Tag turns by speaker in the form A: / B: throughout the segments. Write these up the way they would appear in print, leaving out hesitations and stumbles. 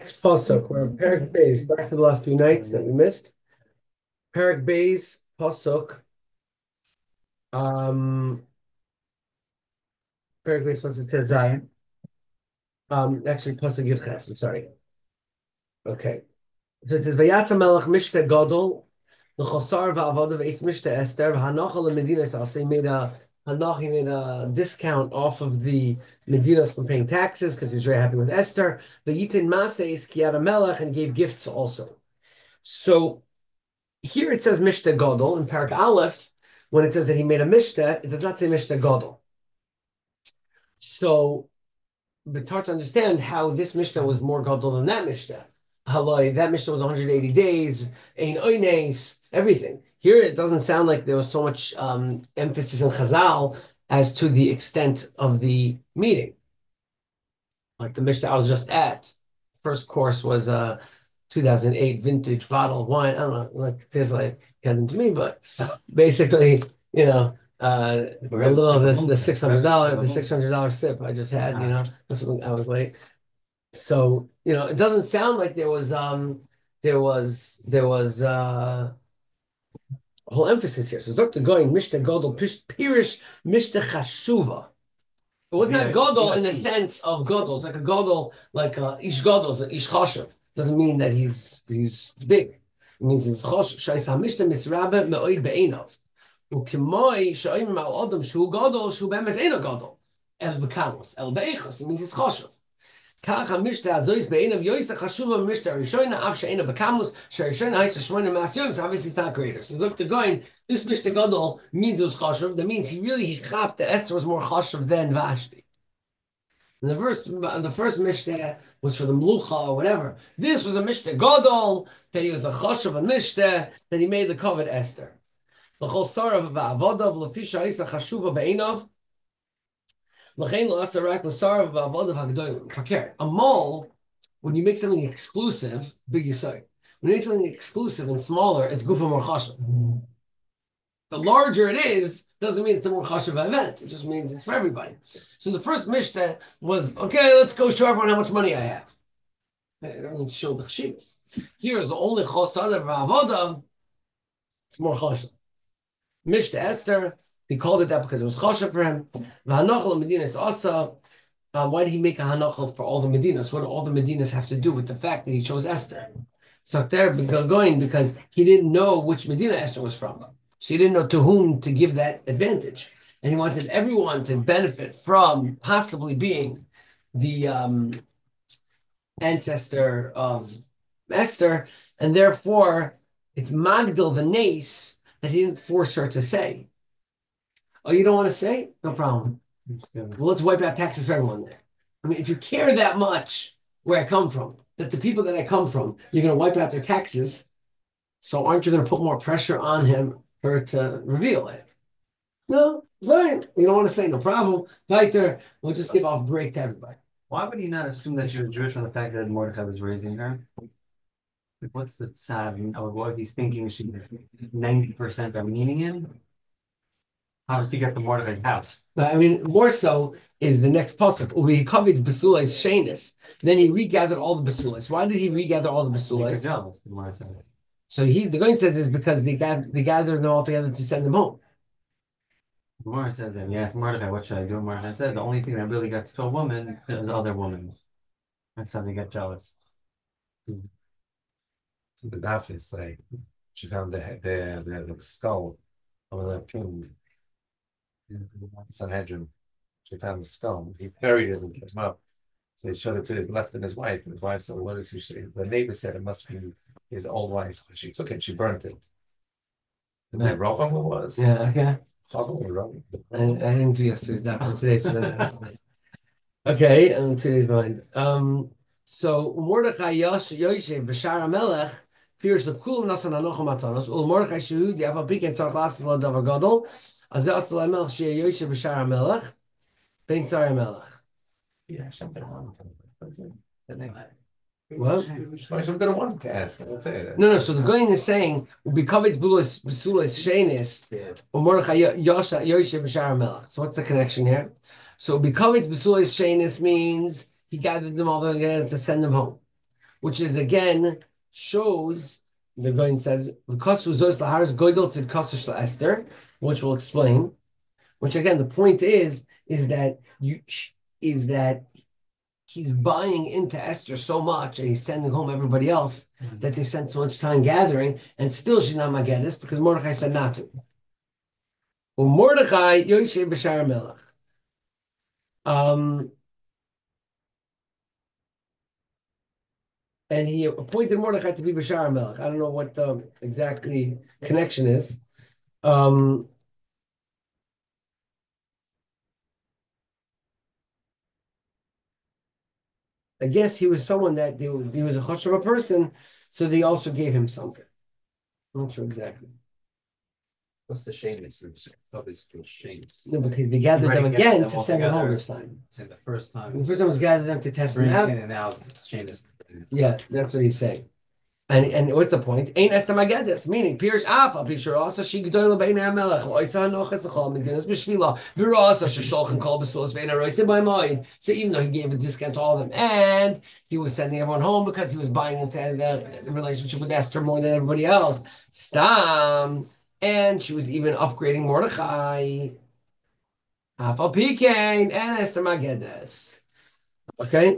A: Next pasuk, we're in Perek Beis, back to the last few nights that we missed. Perek Beis pasuk, um, Perek Beis pasuk Tezayin. Actually, pasuk Yud Ches. I'm sorry. Okay, so it says Vayasa Melech Mishte Gadol l'Chosar va'avodav Eitz Mishte Esther v'Hanachal l'Medinas. I'll say He made a discount off of the Medinas from paying taxes because he was very happy with Esther. V'Yitin Maseis Kiyara Melech and gave gifts also. So here it says Mishta Gadol in Parak Aleph. When it says that he made a Mishta, it does not say Mishta Gadol. So, but it's hard to understand how this Mishnah was more Gadol than that Mishnah. Haloi, that Mishnah was 180 days, Ein Oines, everything. Here it doesn't sound like there was so much emphasis in Chazal as to the extent of the meeting. Like the Mishnah I was just at, first course was 2008 vintage bottle of wine. I don't know, like tastes like getting to me, but basically, the $600 sip I just had, I was late. So, it doesn't sound like there was whole emphasis here. So Dr. Goin, Mishta Godel, Pirish, Mishta Chashuva. It was not Godel in the sense of Godel. It's like a Godel, like Ish Godel, Ish Chashuv. Doesn't mean that he's big. It means he's Chashuv. Shais HaMishta Mitzrabe Me'oid Be'enov. Ukimoi Sha'im Al Adam Shu Godel, Shu Be'emes Eino Godel. El Bekamos, El Be'echos. It means he's Chashuv. כך המשתה הזויס בעיניו יויסה חשובה במשתה הראשונה, אף שאינה בקמוס, שהראשונה הייתה 8 יום, so obviously it's not greater. So look, the going, this Mishnah Gadol means it was chashuv. That means he chapped that Esther was more chashuv than Vashti. And the first Mishnah was for the Mlucha or whatever. This was a Mishnah Gadol, that he was a chashuv and Mishnah, that he made the covet Esther. L'chol sarav v'avodav, l'fisha haysa chashuva b'einav, a mall, when you make something exclusive, big yisai. When you make something exclusive and smaller, it's gufa more chashav. The larger it is, doesn't mean it's a more chashav event. It just means it's for everybody. So the first mishnah was, okay, let's go sharp on how much money I have. I don't show the chshivas. Here's the only chosad of avodav. It's more chashav. Mishnah Esther. He called it that because it was chashav for him. V'hanachal Medinas asa. Why did he make a hanachal for all the Medinas? What do all the Medinas have to do with the fact that he chose Esther? So there, because he didn't know which Medina Esther was from. So he didn't know to whom to give that advantage. And he wanted everyone to benefit from possibly being the ancestor of Esther. And therefore, it's Magdal the Nace that he didn't force her to say. Oh, you don't want to say? No problem. Well, let's wipe out taxes for everyone there. I mean, if you care that much where I come from, that the people that I come from, you're going to wipe out their taxes, so aren't you going to put more pressure on her to reveal it? No, fine. You don't want to say, no problem. Weiter, we'll just give off break to everybody.
B: Why would he not assume that she was Jewish from the fact that Mordechai was raising her? Like, what's the sad? What if he's thinking she's 90% Armenian? How did he get to Mordechai's house?
A: But I mean, more so is the next pasuk. Uvi kavitz besulais shenis. Then he regathered all the besulais. Why did he regather all the besulais? So the Goin says is because they gathered them all together to send them home.
B: The Gemara says that, yes, Mordechai, what should I do? Mordechai said the only thing that really gets to a woman is other women. That's how they get jealous.
C: The Daphnis, like she found the skull of the tomb. Sanhedrin. She found the skull. He buried it and picked him up. So he showed it to left in his wife. And his wife said, what is he saying? The neighbor said it must be his old wife. She took it, she burnt it. And then Rachel was.
A: Yeah, okay.
C: I
A: didn't do yesterday's that today. Okay, I'm 2 days behind. So Mordechai Yoshev B'Shar HaMelech fears the Kulam Nasan Anochim Matanos. Ul Mordechai Shehud Yav Apik and Tzarch Lasses La Davar Gadol. Azeh Asal HaMelech Sheh Yoshev B'Shar HaMelech Ben Tzar HaMelech.
C: Yeah, something wrong.
A: What?
C: Something I wanted to ask. Let's say that.
A: No. So the Goyin is saying because Bulos Besulas Shenis Mordechai Yoshev B'Shar HaMelech. So what's the connection here? So because Besulas Shenis means he gathered them all together to send them home. which is again shows the Goin says because Zos Laharis Goydel Tzid Kosish Esther, which we'll explain. Which again, the point is that he's buying into Esther so much and he's sending home everybody else that they spent so much time gathering, and still she's not Mageddis because Mordechai said not to. Well, Mordechai Yoshe B'Shar Melech. And he appointed Mordechai to be B'Shar Melech. I don't know what the exactly connection is. I guess he was someone that he was a choshev person, so they also gave him something. I'm not sure exactly.
D: What's the shameless? Obviously, shameless.
A: No, because they gathered them again to send them home this time.
D: Saying the first time.
A: The first time was gathered them to test them
D: bring
A: out.
D: in and now it's shameless.
A: Yeah, that's what he's saying. And what's the point? Ain't Esther Mageddis, meaning Pirish Afa, Pishur Asa Shi Gdoil Bein HaMelech, Oisa Hanochas Achol Medinas B'Shvila, Virasa Shesholchen Kol B'Sulas Vein HaRoitzim by mine. So even though he gave a discount to all of them, and he was sending everyone home because he was buying into the relationship with Esther more than everybody else. Stam, and she was even upgrading Mordechai. Afa Pikain and Esther Mageddis. Okay.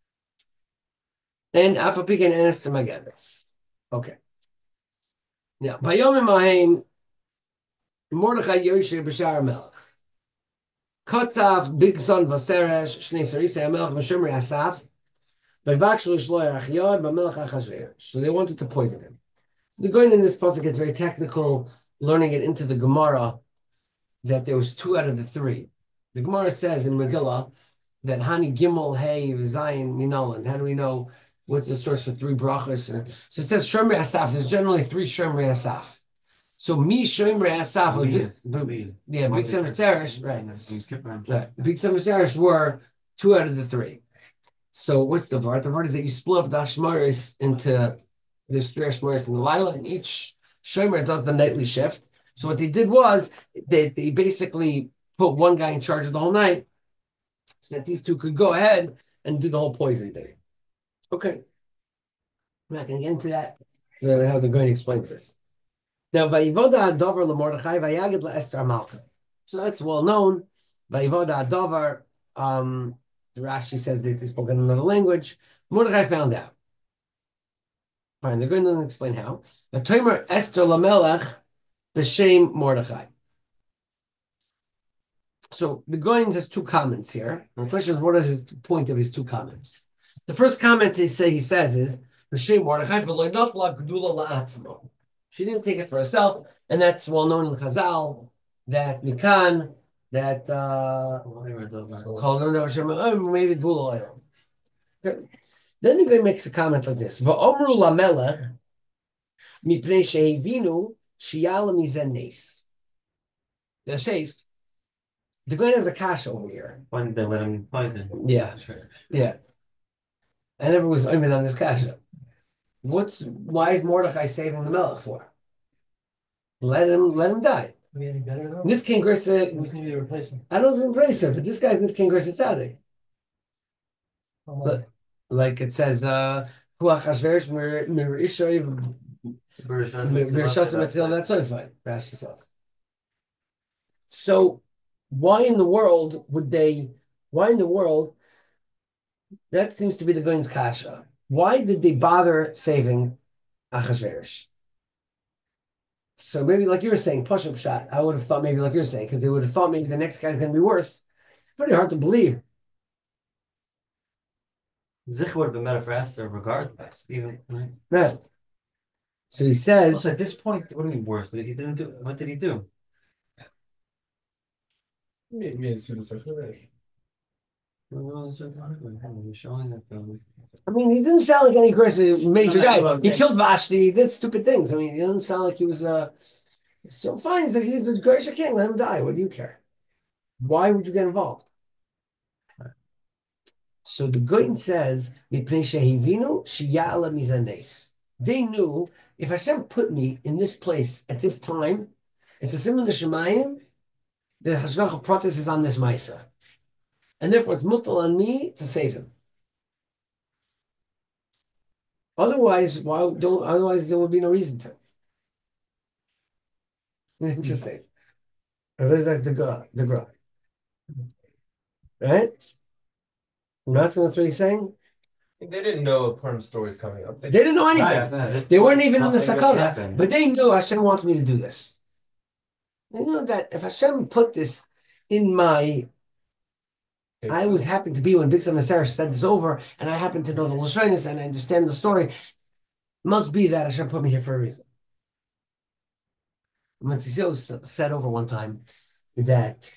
A: And Afa Pikain and Esther Mageddis. Okay. Now, Vayomim Ahem Mordechai Yoshe B'Shar Melech Kotzav Big Son Vaseresh Shnei Sarisei Melech B'Shomrei Asaf Vayvakshu Shloy Achiyad B'Melech Achashverosh. So they wanted to poison him. The going in this pasuk gets very technical, learning it into the Gemara that there was 2 out of the 3. The Gemara says in Megillah that Hani Gimel Hey Zayin Minolan. How do we know? What's the source for 3 brachas? So it says Shomrei Asaf. There's generally 3 Shomrei Asaf. So mi Shomrei Asaf. Yeah, Big Sefer Seresh, right? Right. Big Sefer Seresh were 2 out of the 3. So what's the vart? The vart is that you split up the Ashmaris into there's 3 Ashmaris in the Lila, and each Shomer does the nightly shift. So what they did was they basically put one guy in charge of the whole night, so that these 2 could go ahead and do the whole poison thing. Okay. I'm not going to get into that. So how they're going to explain this. Now, Vayivoda Adover LaMordechai Vayagid LaEsther Amalka. So that's well known. Vayivoda Adover, Rashi says that they spoke in another language. Mordechai found out. Fine, they're going to explain how. Vatomer Esther LaMelech B'Shem Mordechai. So the Goin has 2 comments here. And the question is, what is the point of his 2 comments? The first comment he says is, she didn't take it for herself, and that's well known in Chazal, that Mikan, that maybe gula oil. Then the guy makes a comment like this: Va'omru lamelech mipnei shehivinu shiyala mizen nes. The Shais, the guy has a kasha over here.
B: When they let him poison.
A: Yeah, yeah. I never was oimed on this kasha. Why is Mordechai saving the melech for? Let him die.
E: Be any better though?
A: Nitkin Grissa.
E: Who's gonna be the replacement?
A: I don't replace him, but this guy's Nitkin Grissa Tzaddik. But like it says, Hu Achashverosh Mirishoy Birshas Matil. That's certified. Rashi says. So, why in the world would they? Why in the world? That seems to be the Goin's kasha. Why did they bother saving Achashverosh? So maybe like you were saying, push-up shot. I would have thought maybe like you're saying, because they would have thought maybe the next guy's going to be worse. Pretty hard to believe.
B: Zich would have been better for Esther regardless. Even right?
A: Right. So he says...
B: Also, at this point, what do you mean worse? He didn't do... What did he do? Showing that
A: I mean, he didn't sound like any aggressive major guy. He killed Vashti. He did stupid things. I mean, he doesn't sound like he was so fine. He's a Gersha king. Let him die. What do you care? Why would you get involved? So the Goyin says, they knew if Hashem put me in this place at this time, it's a similar to Shemayim, the Hashgacha protest is on this Maisa. And therefore it's mutal on me to save him. Otherwise, why don't? Otherwise, there would be no reason to. Interesting. There's like the gra, right? That's what he's saying.
C: They didn't know Purim stories coming up.
A: They didn't know anything.
B: Right,
A: They weren't even in the
B: nothing would
A: sakana,
B: happen.
A: but they knew Hashem wants me to do this. They know that if Hashem put this in my, I was happy to be when Big Sam Sarah said this over, and I happen to know the Lashonis and I understand the story. It must be that Hashem put me here for a reason. Matzisio said over one time that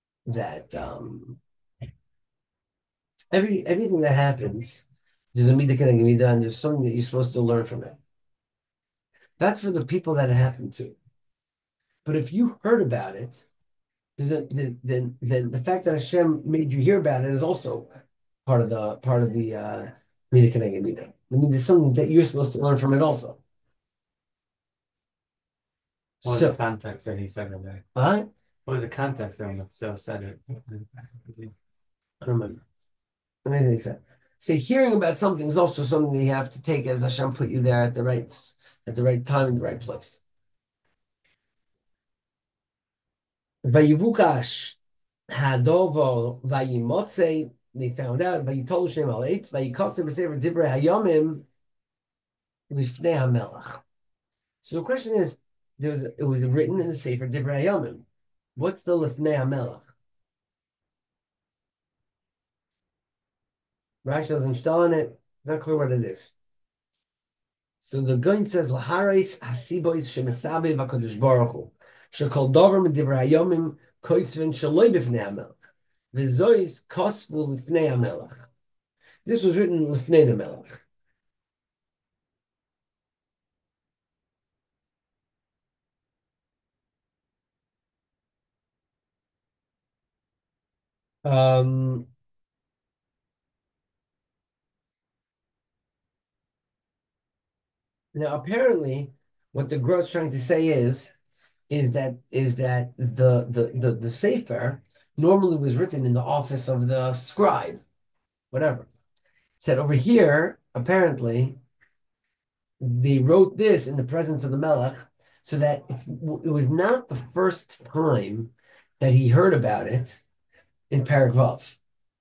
A: everything that happens, there's a midah and midah, and there's something that you're supposed to learn from it. That's for the people that it happened to. But if you heard about it, then the fact that Hashem made you hear about it is also part of the midah keneged midah. I mean, there's something that you're supposed to learn from it also.
B: What was the context that he said it there?
A: What?
B: What was the context that so said it?
A: I don't remember. Anything he said. See, hearing about something is also something that you have to take as Hashem put you there at the right time in the right place. Vayivukash hadovo vayimotze. They found out. Vayitol Shem al eitz vayikasim b'sefer divrei hayomim lifnei hamelach. So the question is, it was written in the sefer divrei hayomim. What's the lifnei hamelach? Rashi doesn't stall on it. Not clear what it is. So the Goin says laharis hasibois shemesabe v'kadosh baruch hu shekol davar medivrei hayomim koisvin shaloi b'fnei hamelach v'zois kosvu lifnei hamelach. This was written lifnei the melech. Now, apparently, what the Gra is trying to say is that the Sefer normally was written in the office of the scribe, whatever. Said over here, apparently, they wrote this in the presence of the Melech, so that it was not the first time that he heard about it in Perek Vav.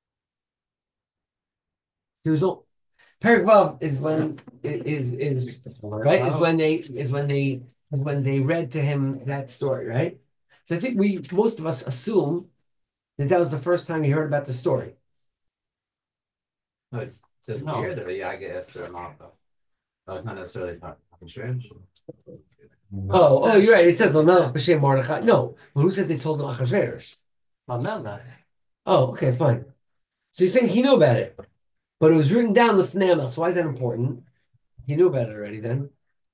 A: He was Perek Vav is when right is when they read to him that story, right? So I think most of us assume that was the first time he heard about the story.
D: No, it says here that Yaga Esther and Malta. Oh, it's not necessarily talking strange.
A: Oh, you're right. It says Lamelech b'shem Mordechai. No, but who said they told Achashverosh?
B: Lamelech.
A: Oh, okay, fine. So you're saying he knew about it, but it was written down the Fnei. So why is that important? He knew about it already then.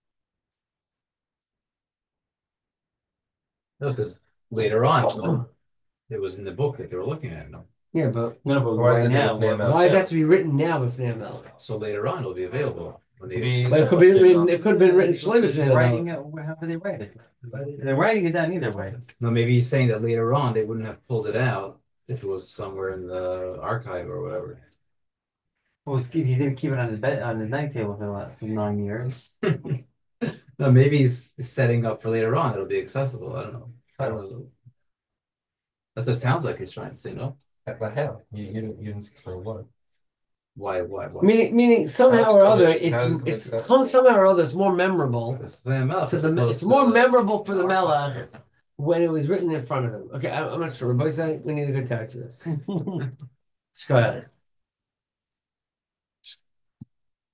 D: No, because later on, it was in the book that they were looking at. No,
A: Yeah, but
B: No, but
C: Why is
B: right
C: it
B: now,
C: Lifnei Hamelech?
A: why does that have to be written now with Fnei Melech?
D: so later on it'll be available when they.
A: But it could be written. It could have been written Shloi
B: they're
A: b'Fnei
B: writing
A: Melech.
B: it. How do they write it? They're writing it down either way.
D: No, maybe he's saying that later on they wouldn't have pulled it out if it was somewhere in the archive or whatever.
B: Well, he didn't keep it on his bed on his night table for 9 years.
D: No, maybe he's setting up for later on. It'll be accessible. I don't know. That's what it sounds like he's trying to say. No,
C: But how? You didn't explain what.
D: why?
A: Meaning somehow or other,
C: How's it
A: it's somehow or other it's more memorable
D: It's the Melech.
A: it's more memorable for the Melech when it was written in front of him. Okay, I'm not sure. Rabbi said we need to go back to this. Let's go ahead.